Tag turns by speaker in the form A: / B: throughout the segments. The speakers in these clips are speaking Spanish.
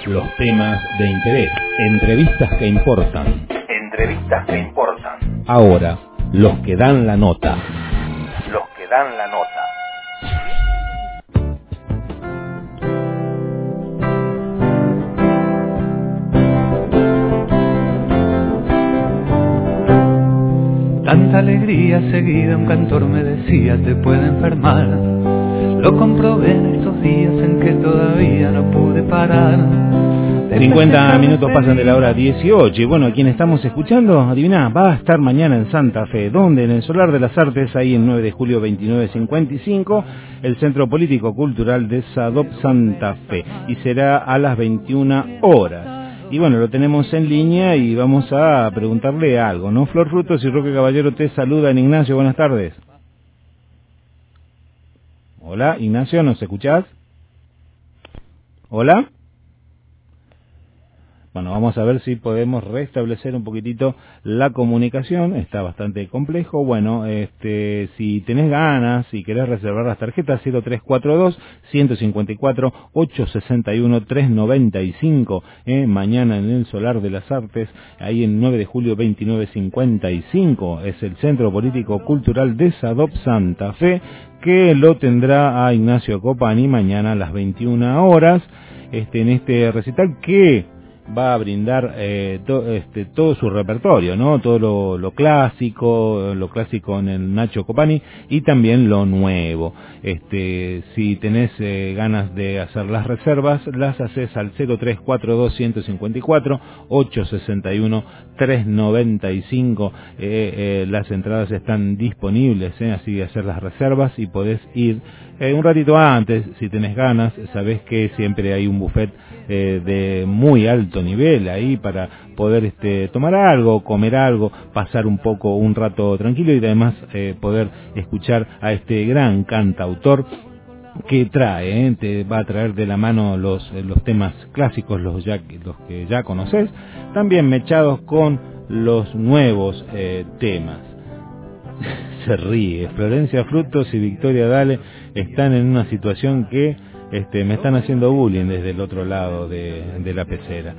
A: Los temas de interés, entrevistas que importan.
B: Entrevistas que importan.
A: Ahora, los que dan la nota.
B: Los que dan la nota.
C: Tanta alegría seguida, un cantor me decía, te puede enfermar. Lo comprobé en estos días en que todavía no pude parar.
A: 50 minutos pasan de la hora 18. Y bueno, a quien estamos escuchando, adiviná, va a estar mañana en Santa Fe. ¿Dónde? En el Solar de las Artes, ahí en 9 de julio 2955, el Centro Político Cultural de SADOP Santa Fe. Y será a las 21 horas. Y bueno, lo tenemos en línea y vamos a preguntarle algo, ¿no? Flor Frutos y Roque Caballero te saludan. Ignacio, buenas tardes. Hola, Ignacio, ¿nos escuchás? Hola. Bueno, vamos a ver si podemos restablecer un poquitito la comunicación. Está bastante complejo. Bueno, si tenés ganas, si querés reservar las tarjetas, 0342-154-861-395, mañana en el Solar de las Artes, ahí en 9 de julio 2955, es el Centro Político Cultural de SADOP Santa Fe, que lo tendrá a Ignacio Copani mañana a las 21 horas, en este recital que va a brindar todo su repertorio, ¿no? Todo lo clásico en el Nacho Copani y también lo nuevo. Si tenés ganas de hacer las reservas, las haces al 0342-154-861-395. Las entradas están disponibles, así de hacer las reservas y podés ir un ratito antes, si tenés ganas. Sabés que siempre hay un buffet de muy alto nivel ahí para poder tomar algo, comer algo, pasar un rato tranquilo y además poder escuchar a este gran cantautor que te va a traer de la mano los temas clásicos, los que ya conoces, también mechados con los nuevos temas. Se ríe. Florencia Frutos y Victoria Dale están en una situación que me están haciendo bullying desde el otro lado de la pecera.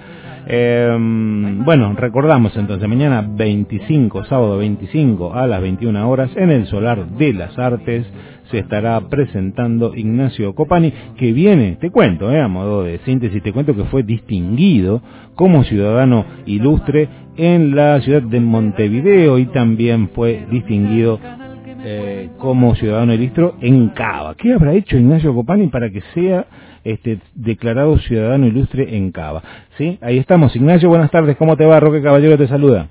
A: Bueno, recordamos entonces, mañana 25, sábado 25 a las 21 horas, en el Solar de las Artes, se estará presentando Ignacio Copani, que viene, te cuento, a modo de síntesis, te cuento que fue distinguido como ciudadano ilustre en la ciudad de Montevideo y también fue distinguido como ciudadano ilustre en Cava. ¿Qué habrá hecho Ignacio Copani para que sea declarado ciudadano ilustre en Cava? ¿Sí? Ahí estamos. Ignacio, buenas tardes. ¿Cómo te va? Roque Caballero te saluda.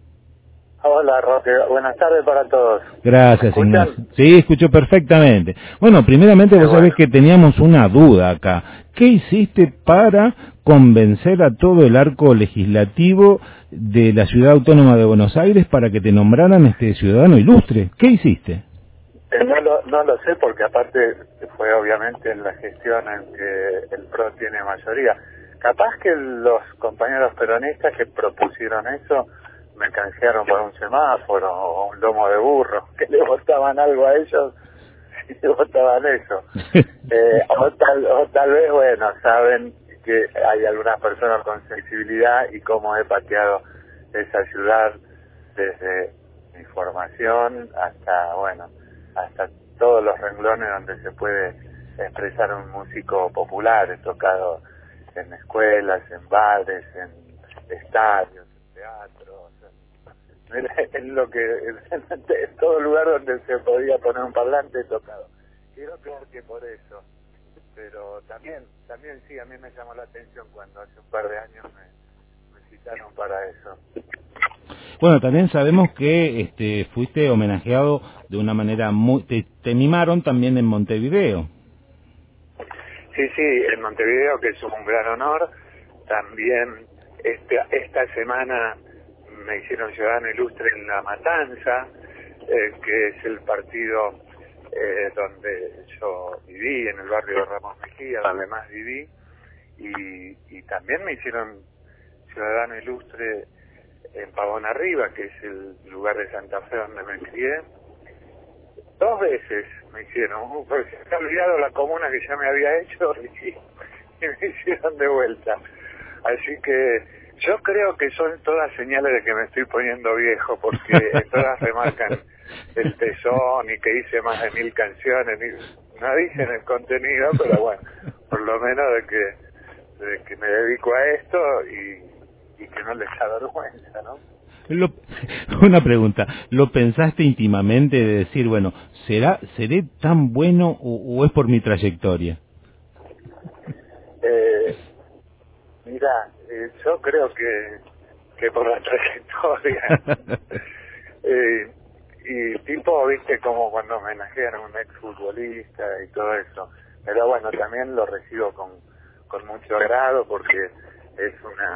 D: Hola, Roque. Buenas tardes para todos.
A: Gracias, Ignacio. Sí, escucho perfectamente. Bueno, primeramente vos sabés que teníamos una duda acá. ¿Qué hiciste para convencer a todo el arco legislativo de la Ciudad Autónoma de Buenos Aires para que te nombraran ciudadano ilustre? ¿Qué hiciste?
D: No lo sé, porque aparte fue obviamente en la gestión en que el PRO tiene mayoría. Capaz que los compañeros peronistas que propusieron eso me canjearon por un semáforo o un lomo de burro, que le votaban algo a ellos y le votaban eso. O tal vez, bueno, saben que hay algunas personas con sensibilidad y cómo he pateado esa ciudad desde mi formación hasta todos los renglones donde se puede expresar un músico popular. He tocado en escuelas, en bares, en estadios, en teatros, en todo lugar donde se podía poner un parlante he tocado. Quiero creer que por eso, pero también sí, a mí me llamó la atención cuando hace un par de años me citaron para eso.
A: Bueno, también sabemos que fuiste homenajeado de una manera te mimaron también en Montevideo.
D: Sí, en Montevideo, que es un gran honor. También esta semana me hicieron ciudadano ilustre en La Matanza, que es el partido donde yo viví, en el barrio de Ramos Mejía, donde más viví, y también me hicieron ciudadano ilustre en Pavón Arriba, que es el lugar de Santa Fe donde me crié. 2 veces me hicieron, porque se me ha olvidado la comuna que ya me había hecho y me hicieron de vuelta. Así que yo creo que son todas señales de que me estoy poniendo viejo, porque todas remarcan el tesón y que hice más de 1000 canciones. No dicen el contenido, pero bueno, por lo menos de que me dedico a esto y que no les da vergüenza, ¿no?
A: Una pregunta, ¿lo pensaste íntimamente de decir, bueno, seré tan bueno o es por mi trayectoria?
D: Mira, yo creo que por la trayectoria. Y tipo, viste, como cuando homenajean a un exfutbolista y todo eso. Pero bueno, también lo recibo con mucho agrado porque es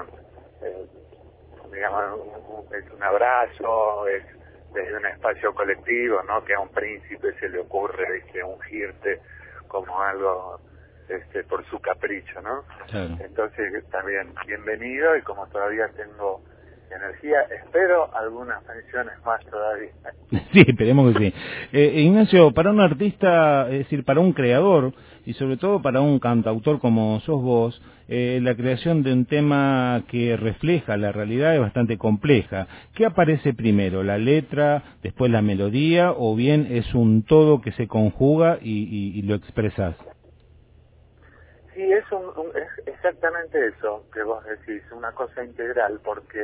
D: digamos, es un abrazo, es desde un espacio colectivo, ¿no? Que a un príncipe se le ocurre, viste, ungirte como algo por su capricho, ¿no?
A: Claro.
D: Entonces también bienvenido, y como todavía tengo energía, espero algunas menciones más todavía.
A: Sí, esperemos que sí. Ignacio, para un artista, es decir, para un creador y sobre todo para un cantautor como sos vos, la creación de un tema que refleja la realidad es bastante compleja. ¿Qué aparece primero, la letra, después la melodía, o bien es un todo que se conjuga y lo expresás?
D: Sí, es exactamente eso que vos decís, una cosa integral, porque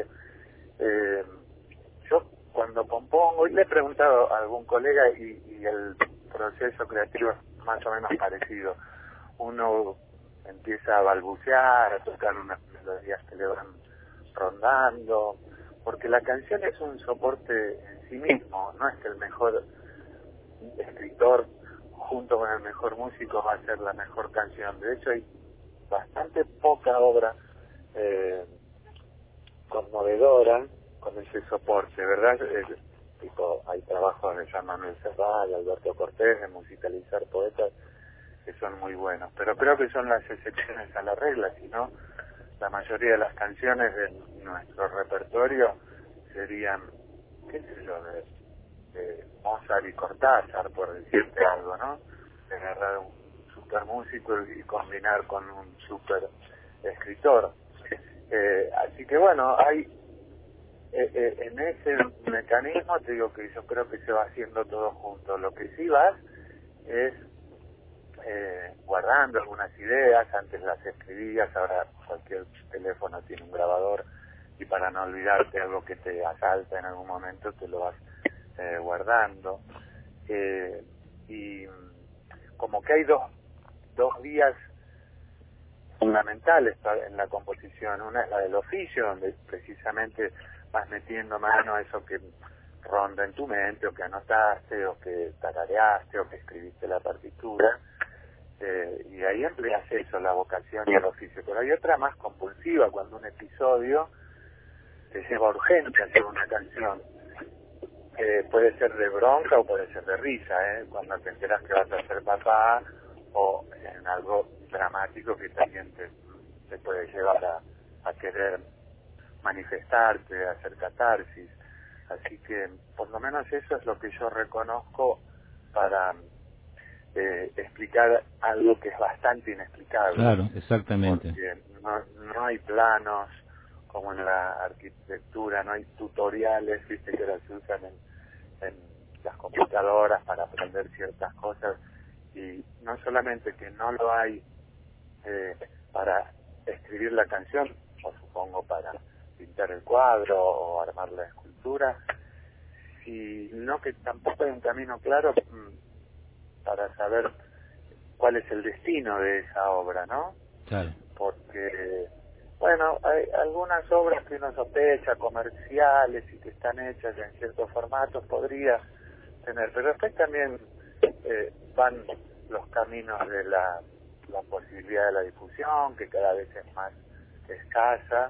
D: yo cuando compongo, y le he preguntado a algún colega y el proceso creativo es más o menos parecido. Uno empieza a balbucear, a tocar unas melodías que le van rondando, porque la canción es un soporte en sí mismo, no es que el mejor escritor junto con el mejor músico va a ser la mejor canción. De hecho hay bastante poca obra conmovedora con ese soporte, ¿verdad? Tipo, hay trabajos de Jean Manuel Serrat, de Alberto Cortés, de musicalizar poetas que son muy buenos, pero creo que son las excepciones a la regla, si no, la mayoría de las canciones de nuestro repertorio serían, qué sé yo, de Mozart y Cortázar, por decirte algo, ¿no? De agarrar un super músico y combinar con un super escritor. Así que bueno, hay en ese mecanismo, te digo que yo creo que se va haciendo todo junto. Lo que sí vas es guardando algunas ideas, antes las escribías, ahora cualquier teléfono tiene un grabador, y para no olvidarte algo que te asalta en algún momento te lo vas guardando, y como que hay dos vías fundamentales en la composición. Una es la del oficio, donde precisamente vas metiendo mano a eso que ronda en tu mente, o que anotaste, o que tarareaste, o que escribiste la partitura, y ahí empleas eso, la vocación y el oficio. Pero hay otra más compulsiva, cuando un episodio te lleva urgente a hacer una canción. Puede ser de bronca o puede ser de risa, cuando te enteras que vas a ser papá, o en algo dramático que también te puede llevar a querer manifestarte, a hacer catarsis. Así que por lo menos eso es lo que yo reconozco para explicar algo que es bastante inexplicable.
A: Claro, exactamente.
D: Porque no hay planos como en la arquitectura, no hay tutoriales, viste, que ahora se usan en las computadoras para aprender ciertas cosas, y no solamente que no lo hay para escribir la canción, o supongo para pintar el cuadro o armar la escultura, sino que tampoco hay un camino claro para saber cuál es el destino de esa obra, ¿no?
A: Claro.
D: Porque, bueno, hay algunas obras que uno sospecha, comerciales y que están hechas en ciertos formatos, podría tener, pero después también van los caminos de la posibilidad de la difusión, que cada vez es más escasa,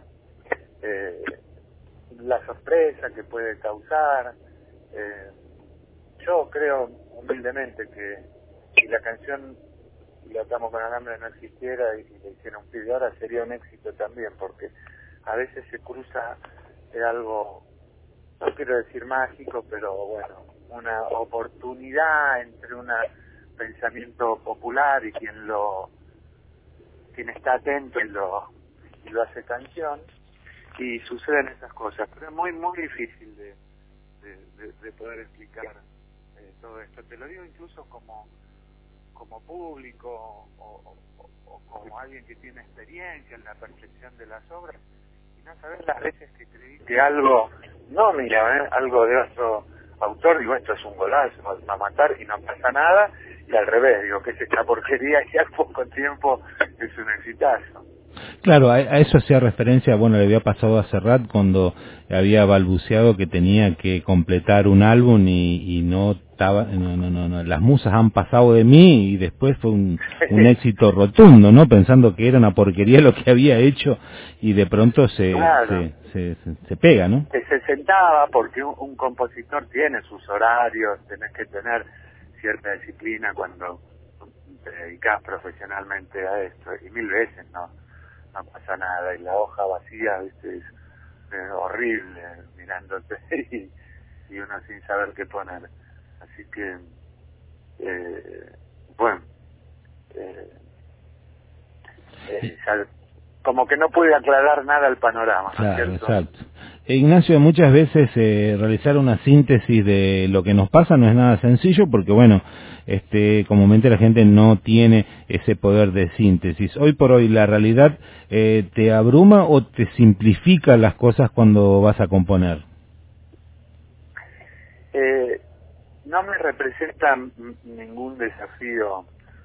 D: la sorpresa que puede causar. Yo creo humildemente que si la canción La Atamos con Alambre no existiera y le hiciera un video ahora, sería un éxito también, porque a veces se cruza algo, no quiero decir mágico, pero bueno, una oportunidad entre un pensamiento popular y quien está atento y y lo hace canción, y suceden esas cosas, pero es muy difícil de poder explicar todo esto. Te lo digo incluso como público o como alguien que tiene experiencia en la percepción de las obras, y no sabes las veces que creí que algo, no mío, algo de otro autor, digo, esto es un golazo, va a matar y no pasa nada, y al revés, digo, que es esta porquería y al poco tiempo es un exitazo.
A: Claro, a eso hacía referencia, bueno, le había pasado a Serrat cuando había balbuceado que tenía que completar un álbum y no estaba, no, las musas han pasado de mí, y después fue un éxito rotundo, ¿no? Pensando que era una porquería lo que había hecho, y de pronto se pega, ¿no?
D: Que se sentaba, porque un compositor tiene sus horarios, tenés que tener cierta disciplina cuando te dedicás profesionalmente a esto, y mil veces no pasa nada, y la hoja vacía, ¿viste? Es horrible mirándote y uno sin saber qué poner. Así que, bueno, como que no pude aclarar nada el panorama, ¿no es
A: claro,
D: cierto?
A: Exacto. Ignacio, muchas veces realizar una síntesis de lo que nos pasa no es nada sencillo, porque bueno, comúnmente la gente no tiene ese poder de síntesis. Hoy por hoy, ¿la realidad te abruma o te simplifica las cosas cuando vas a componer?
D: No me representa ningún desafío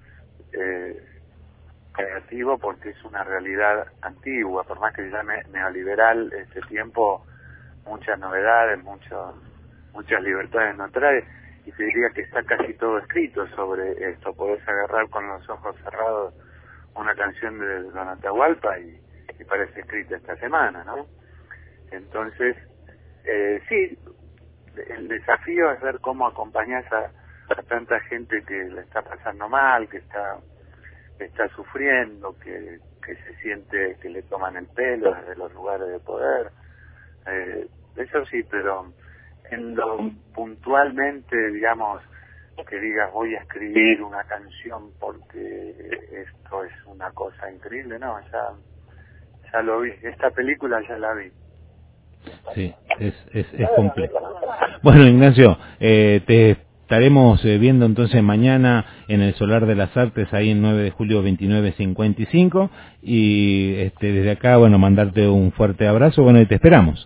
D: creativo, porque es una realidad antigua, por más que se llame neoliberal, este tiempo muchas novedades, muchas libertades no trae, y te diría que está casi todo escrito sobre esto. Podés agarrar con los ojos cerrados una canción de Don Atahualpa y parece escrita esta semana, ¿no? Entonces, sí, el desafío es ver cómo acompañás a tanta gente que la está pasando mal, que está sufriendo, que se siente que le toman el pelo desde los lugares de poder. Eso sí, pero en lo puntualmente, digamos, que digas voy a escribir una canción porque esto es una cosa increíble, no, ya lo vi, esta película ya la vi.
A: Sí, es complejo. Bueno, Ignacio, te estaremos viendo entonces mañana en el Solar de las Artes, ahí en 9 de julio 29:55, y desde acá, bueno, mandarte un fuerte abrazo, bueno, y te esperamos.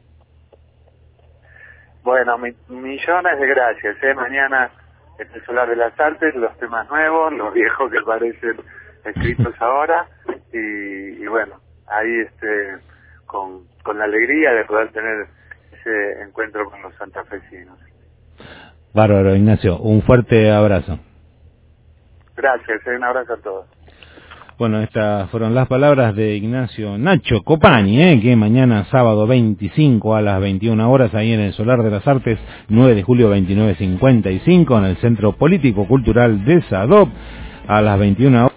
D: Bueno, millones de gracias, mañana en el Solar de las Artes, los temas nuevos, los viejos que parecen escritos ahora, y bueno, ahí con la alegría de poder tener ese encuentro con los santafesinos.
A: Bárbaro, Ignacio, un fuerte abrazo.
D: Gracias, un abrazo a todos.
A: Bueno, estas fueron las palabras de Ignacio Nacho Copani, que mañana sábado 25 a las 21 horas, ahí en el Solar de las Artes, 9 de julio 29:55, en el Centro Político Cultural de Sadop, a las 21 horas.